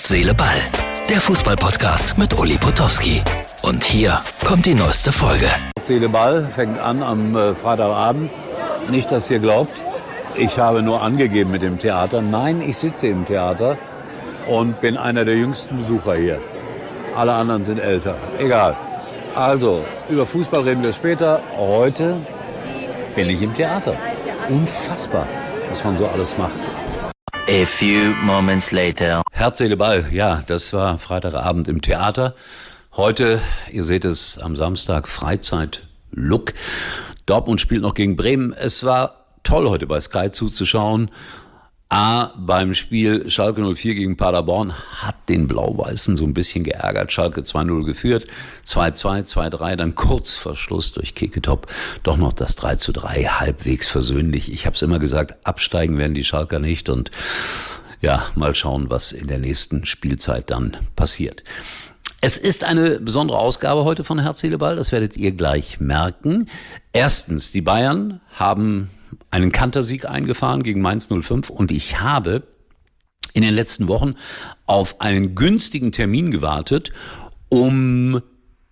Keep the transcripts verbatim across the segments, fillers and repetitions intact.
Seele, Ball. Der Fußball-Podcast mit Uli Potowski. Und hier kommt die neueste Folge. Seele, Ball fängt an am äh, Freitagabend. Nicht, dass ihr glaubt, ich habe nur angegeben mit dem Theater. Nein, ich sitze im Theater und bin einer der jüngsten Besucher hier. Alle anderen sind älter. Egal. Also, über Fußball reden wir später. Heute bin ich im Theater. Unfassbar, was man so alles macht. A few moments later. Herz, Seele, Ball. Ja, das war Freitagabend im Theater. Heute, ihr seht es, am Samstag Freizeit-Look. Dortmund spielt noch gegen Bremen. Es war toll, heute bei Sky zuzuschauen. A, beim Spiel Schalke null vier gegen Paderborn hat den Blau-Weißen so ein bisschen geärgert. Schalke zwei null geführt, zwei zwei, zwei drei, dann kurz vor Schluss durch Keketop doch noch das drei zu drei, halbwegs versöhnlich. Ich habe es immer gesagt, absteigen werden die Schalker nicht und ja, mal schauen, was in der nächsten Spielzeit dann passiert. Es ist eine besondere Ausgabe heute von Herz, Seele, Ball, das werdet ihr gleich merken. Erstens, die Bayern haben einen Kantersieg eingefahren gegen Mainz null fünf und ich habe in den letzten Wochen auf einen günstigen Termin gewartet, um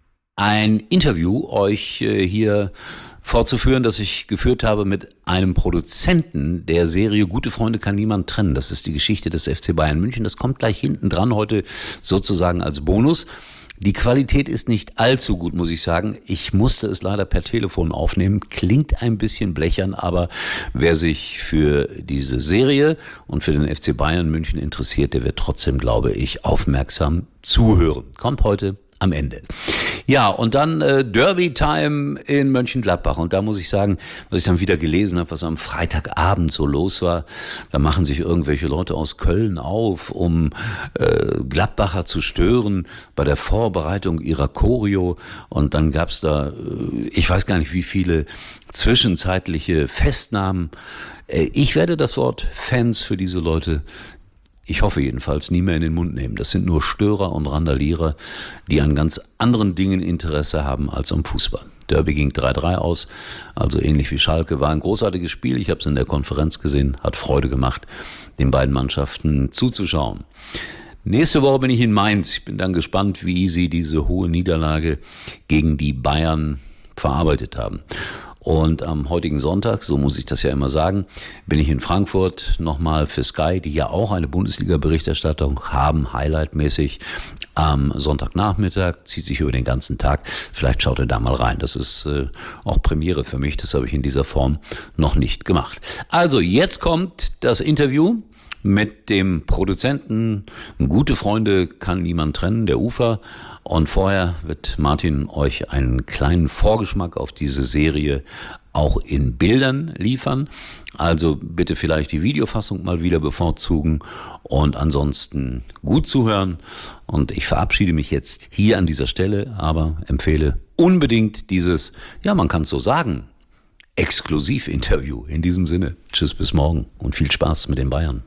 ein Interview euch hier vorzuführen, das ich geführt habe mit einem Produzenten der Serie Gute Freunde kann niemand trennen. Das ist die Geschichte des F C Bayern München. Das kommt gleich hinten dran heute sozusagen als Bonus. Die Qualität ist nicht allzu gut, muss ich sagen. Ich musste es leider per Telefon aufnehmen. Klingt ein bisschen blechern, aber wer sich für diese Serie und für den F C Bayern München interessiert, der wird trotzdem, glaube ich, aufmerksam zuhören. Kommt heute am Ende. Ja, und dann äh, Derby-Time in Mönchengladbach. Und da muss ich sagen, was ich dann wieder gelesen habe, was am Freitagabend so los war, da machen sich irgendwelche Leute aus Köln auf, um äh, Gladbacher zu stören bei der Vorbereitung ihrer Choreo. Und dann gab's da, äh, ich weiß gar nicht, wie viele zwischenzeitliche Festnahmen. Äh, ich werde das Wort Fans für diese Leute, ich hoffe jedenfalls, nie mehr in den Mund nehmen. Das sind nur Störer und Randalierer, die an ganz anderen Dingen Interesse haben als am Fußball. Derby ging drei drei aus, also ähnlich wie Schalke. War ein großartiges Spiel, ich habe es in der Konferenz gesehen, hat Freude gemacht, den beiden Mannschaften zuzuschauen. Nächste Woche bin ich in Mainz. Ich bin dann gespannt, wie sie diese hohe Niederlage gegen die Bayern verarbeitet haben. Und am heutigen Sonntag, so muss ich das ja immer sagen, bin ich in Frankfurt nochmal für Sky, die ja auch eine Bundesliga-Berichterstattung haben, highlightmäßig am Sonntagnachmittag, zieht sich über den ganzen Tag. Vielleicht schaut ihr da mal rein. Das ist äh, auch Premiere für mich, das habe ich in dieser Form noch nicht gemacht. Also, jetzt kommt das Interview mit dem Produzenten. Gute Freunde kann niemand trennen, der Ufer. Und vorher wird Martin euch einen kleinen Vorgeschmack auf diese Serie auch in Bildern liefern. Also bitte vielleicht die Videofassung mal wieder bevorzugen und ansonsten gut zuhören. Und ich verabschiede mich jetzt hier an dieser Stelle, aber empfehle unbedingt dieses, ja, man kann es so sagen, Exklusiv-Interview. In diesem Sinne, tschüss, bis morgen und viel Spaß mit den Bayern.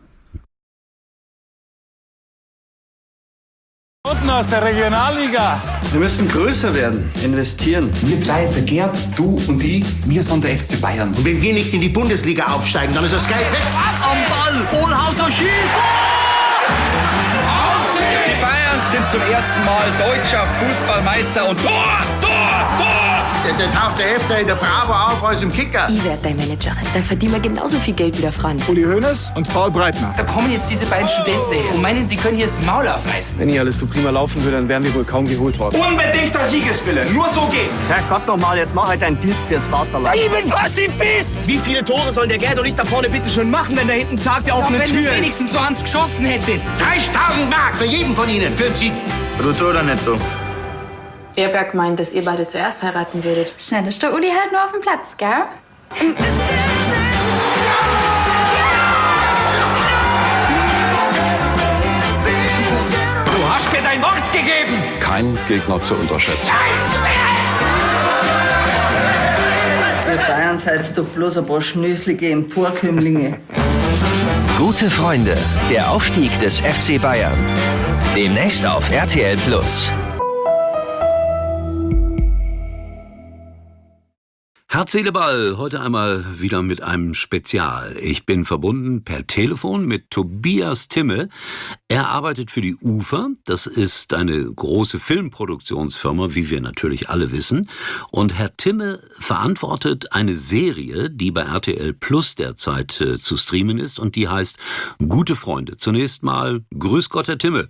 Unten aus der Regionalliga. Wir müssen größer werden, investieren. Wir drei, der Gerd, du und ich, wir sind der F C Bayern. Und wenn wir nicht in die Bundesliga aufsteigen, dann ist das Geld weg. Am Ball, Ohlhauser schießt! Die Bayern sind zum ersten Mal deutscher Fußballmeister und Tor, Tor, Tor! Dann taucht der Hefter in der Bravo auf als im Kicker. Ich werde deine Managerin. Da verdienen wir genauso viel Geld wie der Franz. Uli Hoeneß und Paul Breitner. Da kommen jetzt diese beiden Studenten her und meinen, sie können hier das Maul aufreißen. Wenn hier alles so prima laufen würde, dann wären wir wohl kaum geholt worden. Unbedingter Siegeswille, nur so geht's. Herrgott nochmal, jetzt mach halt deinen Dienst fürs Vaterland. Ich bin Pazifist! Wie viele Tore soll der Gerd und ich da vorne bitte schon machen, wenn da hinten tagt der offene ja, wenn Tür du wenigstens so ans geschossen hättest. dreißigtausend Mark für jeden von Ihnen, für den Sieg. Brutto oder netto? Ihr habt ja gemeint, dass ihr beide zuerst heiraten würdet. Schnell ist der Uli halt nur auf dem Platz, gell? Du hast mir dein Wort gegeben! Kein Gegner zu unterschätzen. Ihr Bayern seid doch bloß ein paar schnöselige Emporkömmlinge. Gute Freunde, der Aufstieg des F C Bayern. Demnächst auf R T L Plus. Herz, Seele, Ball, heute einmal wieder mit einem Spezial. Ich bin verbunden per Telefon mit Tobias Timme. Er arbeitet für die UFA, das ist eine große Filmproduktionsfirma, wie wir natürlich alle wissen. Und Herr Timme verantwortet eine Serie, die bei R T L Plus derzeit äh, zu streamen ist und die heißt Gute Freunde. Zunächst mal Grüß Gott, Herr Timme.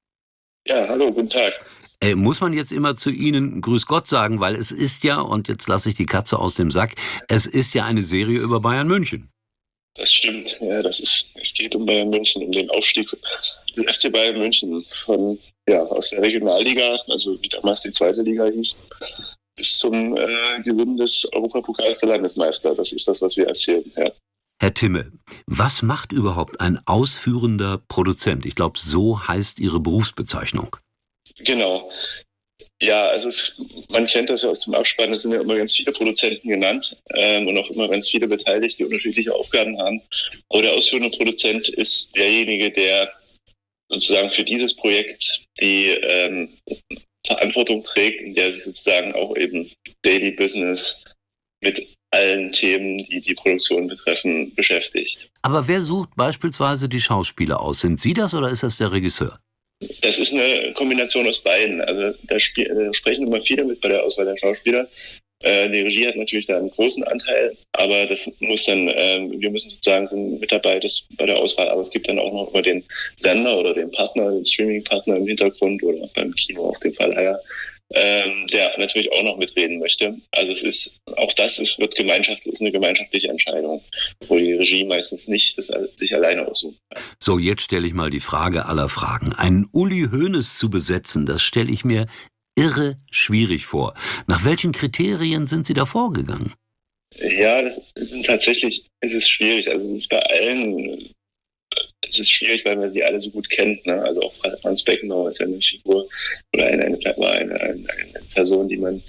Ja, hallo, guten Tag. Äh, muss man jetzt immer zu Ihnen Grüß Gott sagen, weil es ist ja, und jetzt lasse ich die Katze aus dem Sack, es ist ja eine Serie über Bayern München. Das stimmt, ja, das ist, es geht um Bayern München, um den Aufstieg des F C Bayern München von, ja, aus der Regionalliga, also wie damals die zweite Liga hieß, bis zum äh, Gewinn des Europapokals der Landesmeister. Das ist das, was wir erzählen, ja. Herr Timme, was macht überhaupt ein ausführender Produzent? Ich glaube, so heißt Ihre Berufsbezeichnung. Genau. Ja, also es, man kennt das ja aus dem Abspann, es sind ja immer ganz viele Produzenten genannt ähm, und auch immer ganz viele beteiligt, die unterschiedliche Aufgaben haben. Aber der ausführende Produzent ist derjenige, der sozusagen für dieses Projekt die ähm, Verantwortung trägt, in der sich sozusagen auch eben Daily Business mit allen Themen, die die Produktion betreffen, beschäftigt. Aber wer sucht beispielsweise die Schauspieler aus? Sind Sie das oder ist das der Regisseur? Das ist eine Kombination aus beiden. Also da, spiel, da sprechen immer viele mit bei der Auswahl der Schauspieler. Äh, die Regie hat natürlich da einen großen Anteil, aber das muss dann, äh, wir müssen sozusagen sind mit dabei das, bei der Auswahl, aber es gibt dann auch noch immer den Sender oder den Partner, den Streaming-Partner im Hintergrund oder beim Kino auch den Verleiher, ähm, der natürlich auch noch mitreden möchte. Also es ist, auch das ist, wird Gemeinschaft, ist eine gemeinschaftliche Entscheidung, wo die Regie meistens nicht das sich alleine aussucht. So, jetzt stelle ich mal die Frage aller Fragen. Einen Uli Hoeneß zu besetzen, das stelle ich mir irre schwierig vor. Nach welchen Kriterien sind Sie da vorgegangen? Ja, das sind tatsächlich, es ist schwierig. Also es ist bei allen, es ist schwierig, weil man sie alle so gut kennt. Ne? Also auch Franz Beckenbauer ist ja eine Figur oder eine, eine, eine, eine, eine Person, die man,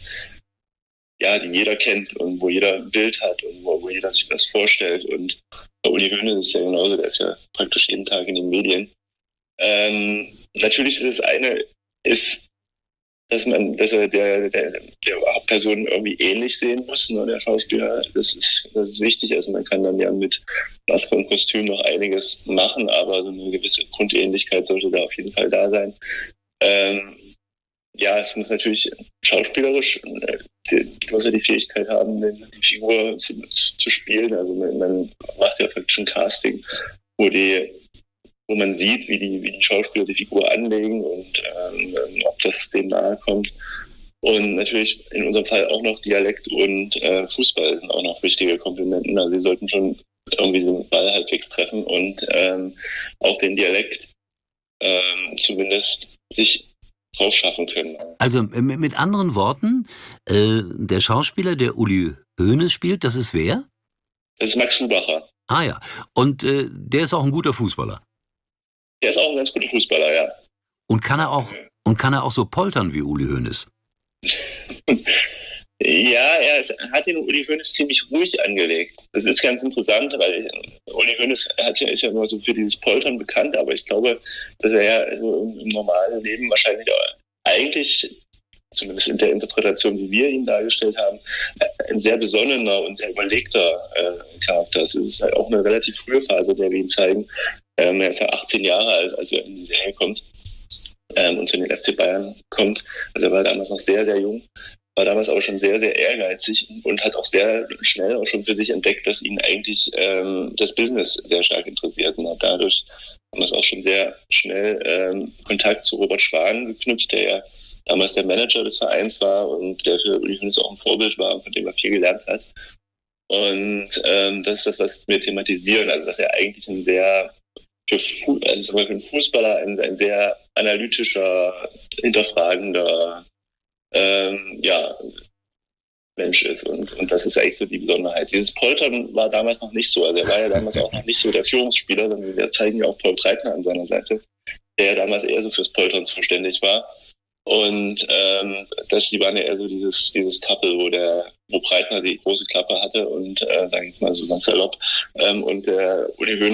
ja, die jeder kennt und wo jeder ein Bild hat und wo, wo jeder sich das vorstellt. Und bei Uli Hoeneß ist ja genauso, der ist ja praktisch jeden Tag in den Medien. Ähm, natürlich ist es eine, ist dass man, dass er der, der, der Hauptperson irgendwie ähnlich sehen muss, ne, der Schauspieler. Das ist, das ist wichtig. Also man kann dann ja mit Maske und Kostüm noch einiges machen, aber so eine gewisse Grundähnlichkeit sollte da auf jeden Fall da sein. Ähm, ja, es muss natürlich schauspielerisch, die, muss ja die Fähigkeit haben, die Figur zu, zu spielen. Also man, man macht ja praktisch ein Casting, wo die wo man sieht, wie die, wie die Schauspieler die Figur anlegen und ähm, ob das dem nahe kommt. Und natürlich in unserem Fall auch noch Dialekt und äh, Fußball sind auch noch wichtige Komponenten. Also sie sollten schon irgendwie den Ball halbwegs treffen und ähm, auch den Dialekt ähm, zumindest sich drauf schaffen können. Also mit anderen Worten, äh, der Schauspieler, der Uli Hoeneß spielt, das ist wer? Das ist Max Schubacher. Ah ja, und äh, der ist auch ein guter Fußballer. Der ist auch ein ganz guter Fußballer, ja. Und kann er auch, und kann er auch so poltern wie Uli Hoeneß? Ja, er ist, hat den Uli Hoeneß ziemlich ruhig angelegt. Das ist ganz interessant, weil Uli Hoeneß hat ja, ist ja immer so für dieses Poltern bekannt, aber ich glaube, dass er ja also im, im normalen Leben wahrscheinlich auch eigentlich, zumindest in der Interpretation, wie wir ihn dargestellt haben, ein sehr besonnener und sehr überlegter äh, Charakter ist. Es ist halt auch eine relativ frühe Phase, der wir ihn zeigen. Ähm, er ist ja achtzehn Jahre alt, als er in die Serie kommt ähm, und zu den F C Bayern kommt. Also er war damals noch sehr, sehr jung, war damals auch schon sehr, sehr ehrgeizig und hat auch sehr schnell auch schon für sich entdeckt, dass ihn eigentlich ähm, das Business sehr stark interessiert und hat dadurch damals auch schon sehr schnell ähm, Kontakt zu Robert Schwan geknüpft, der ja damals der Manager des Vereins war und der für Uli Hoeneß auch ein Vorbild war und von dem er viel gelernt hat. Und ähm, das ist das, was wir thematisieren, also dass er eigentlich ein sehr Für, Fu- also für einen Fußballer ein, ein sehr analytischer, hinterfragender ähm, ja, Mensch ist. Und, und das ist eigentlich so die Besonderheit. Dieses Poltern war damals noch nicht so. Also er war ja damals auch noch nicht so der Führungsspieler, sondern wir zeigen ja auch Paul Breitner an seiner Seite, der ja damals eher so fürs Poltern zuständig war. Und ähm, das, die waren ja eher so dieses, dieses Couple, wo der, wo Breitner die große Klappe hatte und äh, sagen wir mal so ganz salopp. Ähm, und der Uli Hoeneß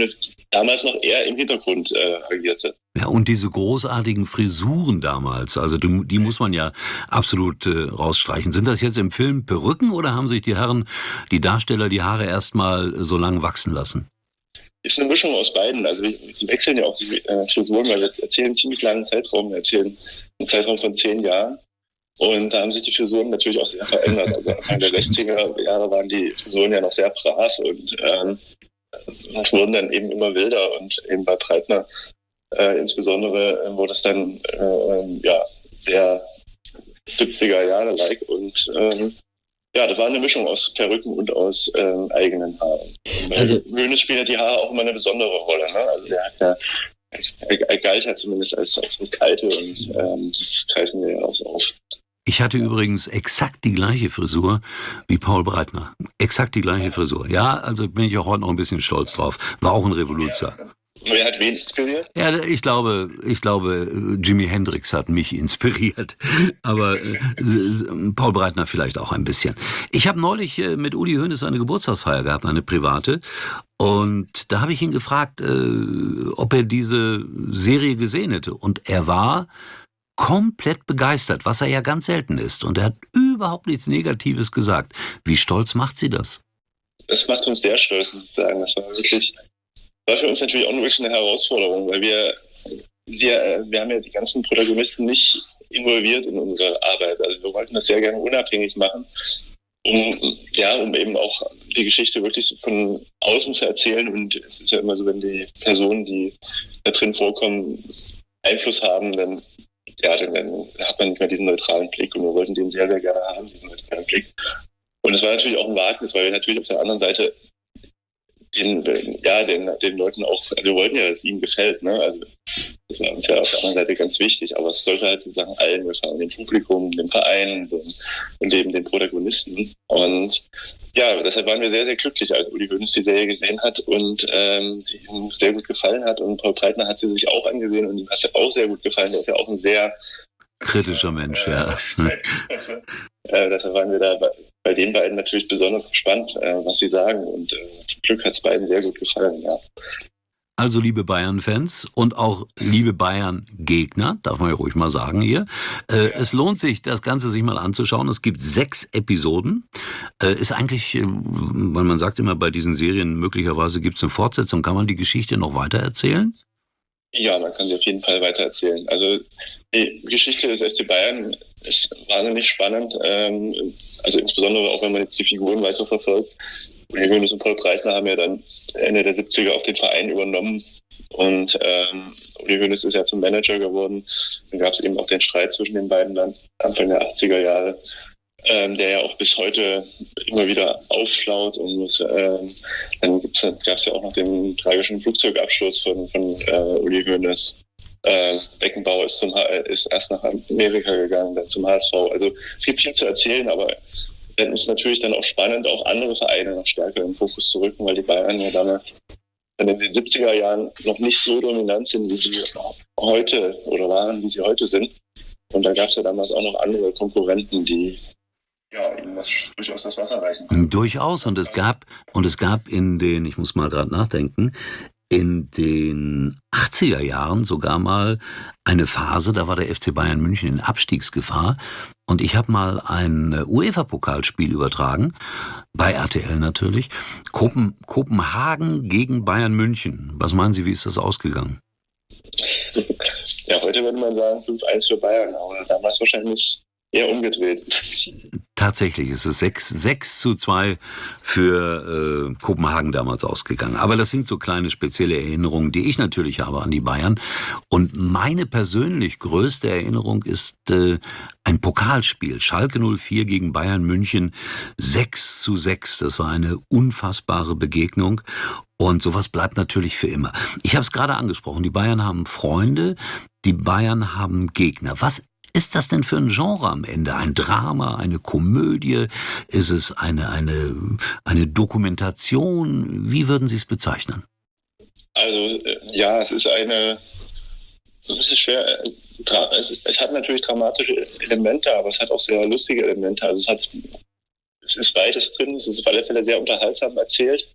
damals noch eher im Hintergrund äh, agierte. Ja, und diese großartigen Frisuren damals, also die, die muss man ja absolut äh, rausstreichen. Sind das jetzt im Film Perücken oder haben sich die Herren, die Darsteller, die Haare erstmal so lang wachsen lassen? Ist eine Mischung aus beiden. Also sie wechseln ja auch die äh, Frisuren, weil wir erzählen einen ziemlich langen Zeitraum, wir erzählen einen Zeitraum von zehn Jahren. Und da haben sich die Frisuren natürlich auch sehr verändert. Also Anfang der sechziger Jahre waren die Frisuren ja noch sehr brav und ähm, es wurden dann eben immer wilder und eben bei Breitner äh, insbesondere äh, wurde es dann äh, ja, sehr siebziger Jahre like und ähm, ja, das war eine Mischung aus Perücken und aus ähm, eigenen Haaren. Also Hoeneß spielt ja die Haare auch immer eine besondere Rolle. Ne? Also der hat ja, er, er galt ja zumindest als, als nicht alte und ähm, das greifen wir ja auch auf. Ich hatte übrigens exakt die gleiche Frisur wie Paul Breitner. Exakt die gleiche Frisur. Ja, also bin ich auch heute noch ein bisschen stolz drauf. War auch ein Revoluzer. Wer hat wen inspiriert? Ja, ich glaube, ich glaube, Jimi Hendrix hat mich inspiriert. Aber äh, Paul Breitner vielleicht auch ein bisschen. Ich habe neulich äh, mit Uli Hoeneß eine Geburtstagsfeier gehabt, eine private. Und da habe ich ihn gefragt, äh, ob er diese Serie gesehen hätte. Und er war komplett begeistert, was er ja ganz selten ist. Und er hat überhaupt nichts Negatives gesagt. Wie stolz macht Sie das? Das macht uns sehr stolz, muss ich sagen. Das war wirklich, war für uns natürlich auch wirklich eine Herausforderung, weil wir, wir, wir haben ja die ganzen Protagonisten nicht involviert in unsere Arbeit. Also wir wollten das sehr gerne unabhängig machen, um, ja, um eben auch die Geschichte wirklich so von außen zu erzählen. Und es ist ja immer so, wenn die Personen, die da drin vorkommen, Einfluss haben, dann ja, dann, dann hat man nicht mehr diesen neutralen Blick und wir wollten den sehr, sehr gerne haben, diesen neutralen Blick. Und es war natürlich auch ein Wagnis, weil wir natürlich auf der anderen Seite den, ja, den, den Leuten auch, also wir wollten ja, dass es ihnen gefällt, ne? Also das war uns ja auf der anderen Seite ganz wichtig, aber es sollte halt sozusagen allen gefallen, dem Publikum, dem Verein und eben den Protagonisten. Und ja, deshalb waren wir sehr, sehr glücklich, als Uli Hoeneß die Serie gesehen hat und ähm, sie ihm sehr gut gefallen hat. Und Paul Breitner hat sie sich auch angesehen und ihm hat sie auch sehr gut gefallen. Der ist ja auch ein sehr kritischer Mensch, äh, ja. äh, deshalb waren wir da bei, bei den beiden natürlich besonders gespannt, äh, was sie sagen. Und äh, zum Glück hat es beiden sehr gut gefallen, ja. Also liebe Bayern-Fans und auch liebe Bayern-Gegner, darf man ja ruhig mal sagen hier, äh, es lohnt sich, das Ganze sich mal anzuschauen. Es gibt sechs Episoden. Äh, ist eigentlich, äh, weil man sagt immer bei diesen Serien, möglicherweise gibt es eine Fortsetzung. Kann man die Geschichte noch weiter erzählen? Ja, man kann sie auf jeden Fall weiter erzählen. Also die Geschichte des F C Bayern ist wahnsinnig spannend. Ähm, also insbesondere auch, wenn man jetzt die Figuren weiter verfolgt. Uli Hoeneß und Paul Breitner haben ja dann Ende der siebziger auch den Verein übernommen. Und ähm, Uli Hoeneß ist ja zum Manager geworden. Dann gab es eben auch den Streit zwischen den beiden dann Anfang der achtziger Jahre. Ähm, der ja auch bis heute immer wieder aufflaut und ähm, dann gab es ja auch noch den tragischen Flugzeugabsturz von, von äh, Uli Hoeneß. Äh, Beckenbauer ist, zum, ist erst nach Amerika gegangen, dann zum H S V. Also es gibt viel zu erzählen, aber dann ist natürlich dann auch spannend, auch andere Vereine noch stärker im Fokus zu rücken, weil die Bayern ja damals dann in den siebziger Jahren noch nicht so dominant sind, wie sie heute oder waren, wie sie heute sind. Und da gab es ja damals auch noch andere Konkurrenten, die ja, ihnen das durchaus das Wasser reichen. Durchaus. Und es gab, und es gab in den, ich muss mal gerade nachdenken, in den achtziger Jahren sogar mal eine Phase, da war der F C Bayern München in Abstiegsgefahr. Und ich habe mal ein UEFA-Pokalspiel übertragen, bei R T L natürlich. Kopen, Kopenhagen gegen Bayern München. Was meinen Sie, wie ist das ausgegangen? Ja, heute würde man sagen fünf eins für Bayern, aber damals wahrscheinlich eher umgedreht. Tatsächlich ist es sechs zu zwei für äh, Kopenhagen damals ausgegangen. Aber das sind so kleine spezielle Erinnerungen, die ich natürlich habe an die Bayern. Und meine persönlich größte Erinnerung ist äh, ein Pokalspiel. Schalke null vier gegen Bayern München, sechs zu sechs. Das war eine unfassbare Begegnung. Und sowas bleibt natürlich für immer. Ich habe es gerade angesprochen, die Bayern haben Freunde, die Bayern haben Gegner. Was ist das denn für ein Genre am Ende? Ein Drama, eine Komödie? Ist es eine, eine, eine Dokumentation? Wie würden Sie es bezeichnen? Also ja, es ist eine, es ist schwer, es, es hat natürlich dramatische Elemente, aber es hat auch sehr lustige Elemente. Also es hat, es ist beides drin, es ist auf alle Fälle sehr unterhaltsam erzählt.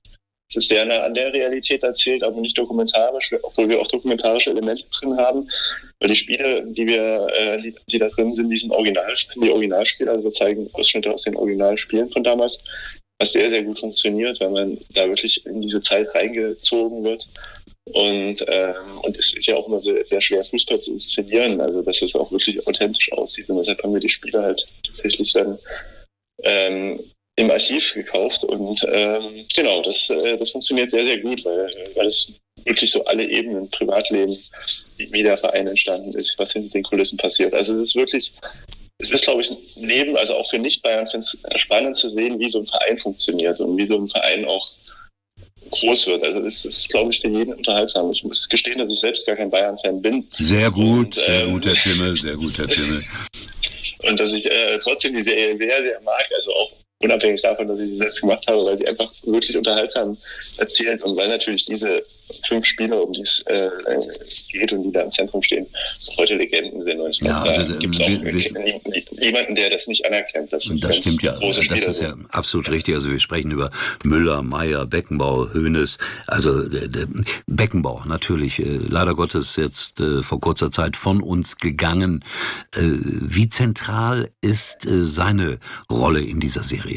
es ist sehr nah an der Realität erzählt, aber nicht dokumentarisch, obwohl wir auch dokumentarische Elemente drin haben. Weil die Spiele, die wir, äh, die, die da drin sind, die sind Original, die Originalspiele, also wir zeigen Ausschnitte aus den Originalspielen von damals, was sehr, sehr gut funktioniert, weil man da wirklich in diese Zeit reingezogen wird. Und, ähm, und es ist ja auch immer sehr, sehr schwer, Fußball zu inszenieren, also dass es auch wirklich authentisch aussieht. Und deshalb haben wir die Spiele halt tatsächlich dann ähm, im Archiv gekauft. Und ähm, genau, das, äh, das funktioniert sehr, sehr gut, weil, weil es wirklich so alle Ebenen, Privatleben, wie der Verein entstanden ist, was hinter den Kulissen passiert. Also es ist wirklich, es ist, glaube ich, ein Leben, also auch für Nicht-Bayern-Fans spannend zu sehen, wie so ein Verein funktioniert und wie so ein Verein auch groß wird. Also das ist, glaube ich, für jeden unterhaltsam. Ich muss gestehen, dass ich selbst gar kein Bayern-Fan bin. Sehr gut, und, sehr ähm, gut, Herr Timmel, sehr gut, Herr Timmel. Und dass ich äh, trotzdem die Serie sehr, sehr mag, also auch unabhängig davon, dass ich sie selbst gemacht habe, weil sie einfach wirklich unterhaltsam erzählt und weil natürlich diese fünf Spieler, um die es äh, geht und die da im Zentrum stehen, heute Legenden sind. Und ich ja, glaube, also, da gibt es auch wir, niemanden, der das nicht anerkennt. Das, das stimmt ja, das Spieler ist sind. ja absolut richtig. Also wir sprechen über Müller, Meier, Beckenbauer, Hoeneß. Also der, der Beckenbauer natürlich, äh, leider Gottes jetzt äh, vor kurzer Zeit von uns gegangen. Äh, wie zentral ist äh, seine Rolle in dieser Serie?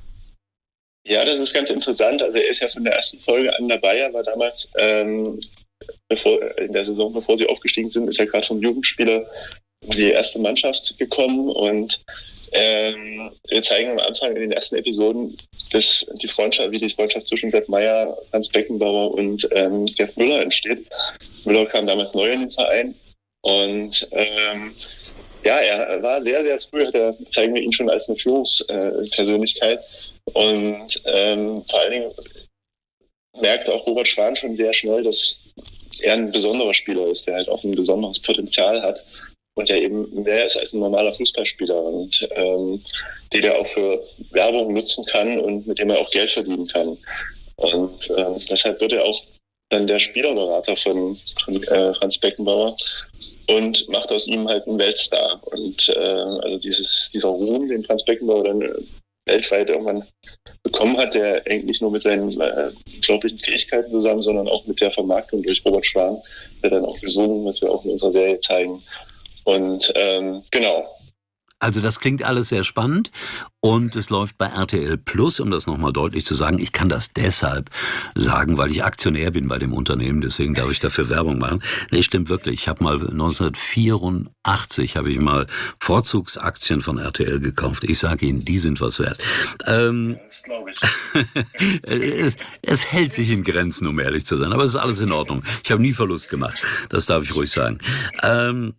Ja, das ist ganz interessant. Also er ist ja von der ersten Folge an dabei. Er war damals, ähm, bevor, in der Saison, bevor sie aufgestiegen sind, ist er gerade vom Jugendspieler in die erste Mannschaft gekommen. Und ähm, wir zeigen am Anfang in den ersten Episoden dass die Freundschaft, wie die Freundschaft zwischen Sepp Meier, Franz Beckenbauer und ähm, Gerd Müller entsteht. Müller kam damals neu in den Verein und ähm, ja, er war sehr, sehr früh, da zeigen wir ihn schon als eine Führungspersönlichkeit. Und ähm, vor allen Dingen merkt auch Robert Schwan schon sehr schnell, dass er ein besonderer Spieler ist, der halt auch ein besonderes Potenzial hat und der eben mehr ist als ein normaler Fußballspieler und ähm, den er auch für Werbung nutzen kann und mit dem er auch Geld verdienen kann. Und ähm, deshalb wird er auch dann der Spielerberater von, von äh, Franz Beckenbauer und macht aus ihm halt einen Weltstar. Und äh, also dieses, dieser Ruhm, den Franz Beckenbauer dann äh, weltweit irgendwann bekommen hat, der hängt nicht nur mit seinen äh, unglaublichen Fähigkeiten zusammen, sondern auch mit der Vermarktung durch Robert Schwan, der dann auch gesungen, was wir auch in unserer Serie zeigen. Und ähm, genau. Also das klingt alles sehr spannend und es läuft bei R T L Plus, um das nochmal deutlich zu sagen. Ich kann das deshalb sagen, weil ich Aktionär bin bei dem Unternehmen, deswegen darf ich dafür Werbung machen. Nee, stimmt wirklich. Ich habe mal neunzehnhundertvierundachtzig habe ich mal Vorzugsaktien von R T L gekauft. Ich sage Ihnen, die sind was wert. Ähm, das glaube ich. es, es hält sich in Grenzen, um ehrlich zu sein, aber es ist alles in Ordnung. Ich habe nie Verlust gemacht, das darf ich ruhig sagen. Ähm,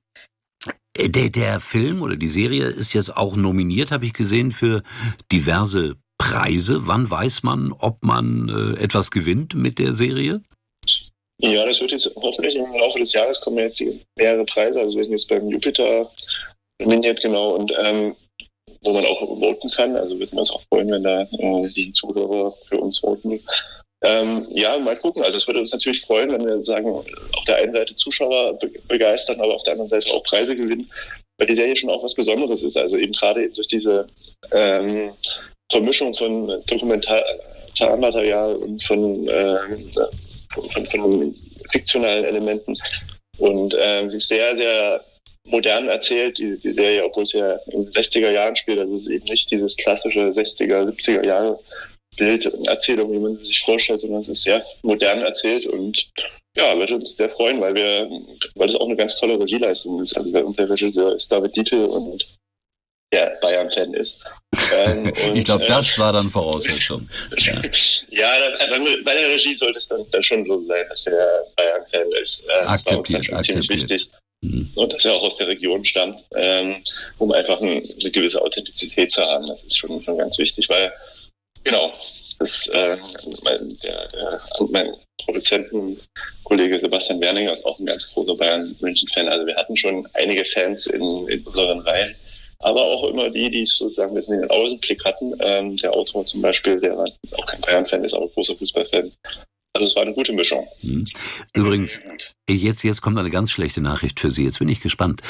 Der, der Film oder die Serie ist jetzt auch nominiert, habe ich gesehen, für diverse Preise. Wann weiß man, ob man äh, etwas gewinnt mit der Serie? Ja, das wird jetzt hoffentlich im Laufe des Jahres kommen jetzt mehrere Preise. Also wir sind jetzt beim Jupiter nominiert, genau, und ähm, wo man auch voten kann. Also würden wir uns auch freuen, wenn da äh, die Zuhörer für uns voten. Ähm, ja, mal gucken. Also es würde uns natürlich freuen, wenn wir sagen, auf der einen Seite Zuschauer be- begeistern, aber auf der anderen Seite auch Preise gewinnen, weil die Serie schon auch was Besonderes ist. Also eben gerade eben durch diese ähm, Vermischung von Dokumentarmaterial und von, ähm, von, von, von fiktionalen Elementen und ähm, sie ist sehr, sehr modern erzählt, die, die Serie, obwohl es ja in den sechziger Jahren spielt. Also es ist eben nicht dieses klassische sechziger, siebziger Jahre Bild und Erzählung, wie man sie sich vorstellt, sondern es ist sehr modern erzählt und ja, würde uns sehr freuen, weil wir, weil das auch eine ganz tolle Regieleistung ist. Also unser Regisseur ist David Dietl und der Bayern-Fan ist. Ähm, und, ich glaube, das äh, war dann Voraussetzung. Ja, ja dann, bei der Regie sollte es dann, dann schon so sein, dass der Bayern-Fan ist. Äh, akzeptiert, das war uns dann schon ziemlich akzeptiert. wichtig. Mhm. Und dass er auch aus der Region stammt, ähm, um einfach ein, eine gewisse Authentizität zu haben. Das ist schon, schon ganz wichtig, weil genau, das, äh, mein, der, der, mein Produzentenkollege Sebastian Werninger ist auch ein ganz großer Bayern-München-Fan. Also wir hatten schon einige Fans in, in unseren Reihen, aber auch immer die, die sozusagen ein bisschen den Außenblick hatten. Ähm, der Autor zum Beispiel, der auch kein Bayern-Fan ist, aber großer Fußballfan. Also es war eine gute Mischung. Übrigens, jetzt, jetzt kommt eine ganz schlechte Nachricht für Sie. Jetzt bin ich gespannt.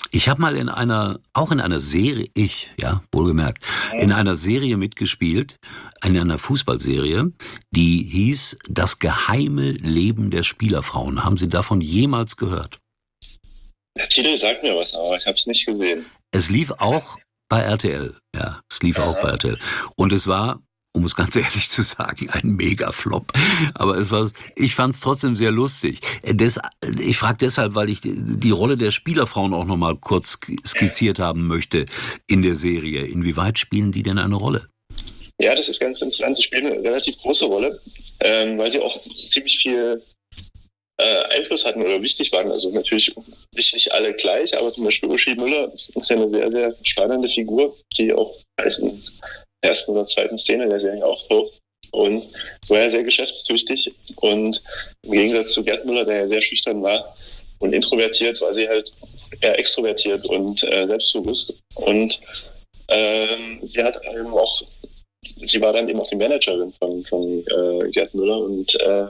Ich habe mal in einer, auch in einer Serie, ich, ja, wohlgemerkt, in einer Serie mitgespielt, in einer Fußballserie, die hieß Das geheime Leben der Spielerfrauen. Haben Sie davon jemals gehört? Der Titel sagt mir was, aber ich habe es nicht gesehen. Es lief auch bei R T L, ja, es lief Aha. auch bei R T L. Und es war, um es ganz ehrlich zu sagen, ein Mega-Flop. Aber es war, ich fand es trotzdem sehr lustig. Des, ich frage deshalb, weil ich die, die Rolle der Spielerfrauen auch noch mal kurz skizziert haben möchte in der Serie. Inwieweit spielen die denn eine Rolle? Ja, das ist ganz interessant. Sie spielen eine relativ große Rolle, ähm, weil sie auch ziemlich viel äh, Einfluss hatten oder wichtig waren. Also natürlich nicht, nicht alle gleich, aber zum Beispiel Uschi Müller ist ja eine sehr, sehr spannende Figur, die auch meistens ersten oder zweiten Szene der Serie auftaucht und war ja sehr geschäftstüchtig und im Gegensatz zu Gerd Müller, der ja sehr schüchtern war und introvertiert, war sie halt eher extrovertiert und äh, selbstbewusst und ähm, sie hat eben auch, sie war dann eben auch die Managerin von, von äh, Gerd Müller und äh,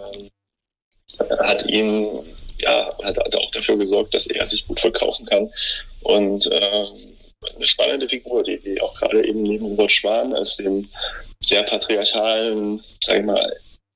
hat ihn, ja, hat, hat auch dafür gesorgt, dass er sich gut verkaufen kann und äh, eine spannende Figur, die, die auch gerade eben neben Robert Schwan als dem sehr patriarchalen, sag ich mal,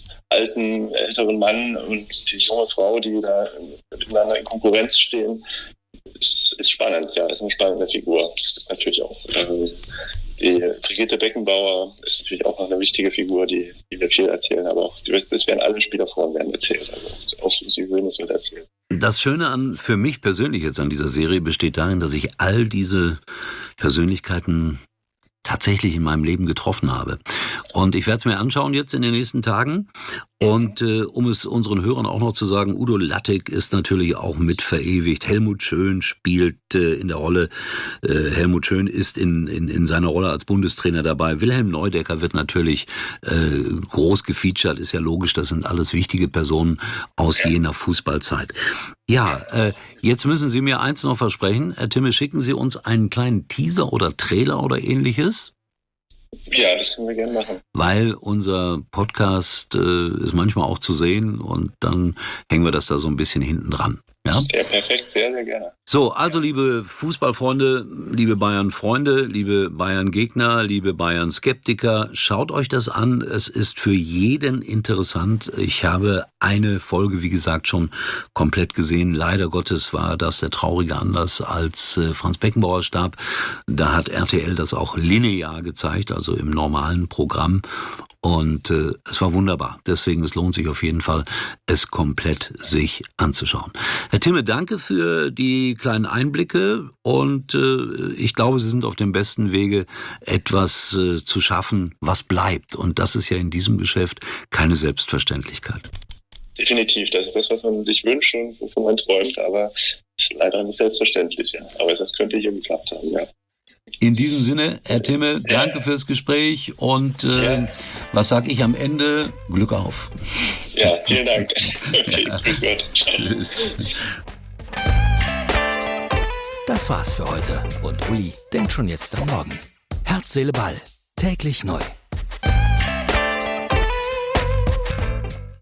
alten, älteren Mann und die junge Frau, die da miteinander in Konkurrenz stehen, ist, ist spannend, ja, ist eine spannende Figur. Natürlich auch ähm, die Brigitte Beckenbauer ist natürlich auch noch eine wichtige Figur, die, die wir viel erzählen, aber auch das werden alle Spielerfrauen werden erzählt, also auch Susi Hoeneß wird erzählt. Das Schöne an, für mich persönlich jetzt an dieser Serie besteht darin, dass ich all diese Persönlichkeiten tatsächlich in meinem Leben getroffen habe. Und ich werde es mir anschauen jetzt in den nächsten Tagen. Und äh, um es unseren Hörern auch noch zu sagen, Udo Lattek ist natürlich auch mit verewigt. Helmut Schön spielt äh, in der Rolle, äh, Helmut Schön ist in, in, in seiner Rolle als Bundestrainer dabei. Wilhelm Neudecker wird natürlich äh, groß gefeatured, ist ja logisch, das sind alles wichtige Personen aus jener Fußballzeit. Ja, äh, jetzt müssen Sie mir eins noch versprechen. Herr Thimme, schicken Sie uns einen kleinen Teaser oder Trailer oder ähnliches? Ja, das können wir gerne machen. Weil unser Podcast äh, ist manchmal auch zu sehen und dann hängen wir das da so ein bisschen hinten dran. Ja? Ja, perfekt, sehr, sehr gerne. So, also liebe Fußballfreunde, liebe Bayern-Freunde, liebe Bayern-Gegner, liebe Bayern-Skeptiker, schaut euch das an. Es ist für jeden interessant. Ich habe eine Folge, wie gesagt, schon komplett gesehen. Leider Gottes war das der traurige Anlass, als äh, Franz Beckenbauer starb. Da hat R T L das auch linear gezeigt, also im normalen Programm. Und äh, es war wunderbar. Deswegen, es lohnt sich auf jeden Fall, es komplett sich anzuschauen. Herr Thimme, danke für die kleinen Einblicke und äh, ich glaube, Sie sind auf dem besten Wege, etwas äh, zu schaffen, was bleibt. Und das ist ja in diesem Geschäft keine Selbstverständlichkeit. Definitiv, das ist das, was man sich wünscht und wovon man träumt, aber es ist leider nicht selbstverständlich. Ja. Aber das könnte hier geklappt haben, ja. In diesem Sinne, Herr Thimme, danke fürs Gespräch und äh, ja. was sage ich am Ende? Glück auf. Ja, vielen Dank. Okay, ja. Grüß Gott. Tschüss. Das war's für heute und Uli denkt schon jetzt am Morgen. Herz, Seele, Ball. Täglich neu.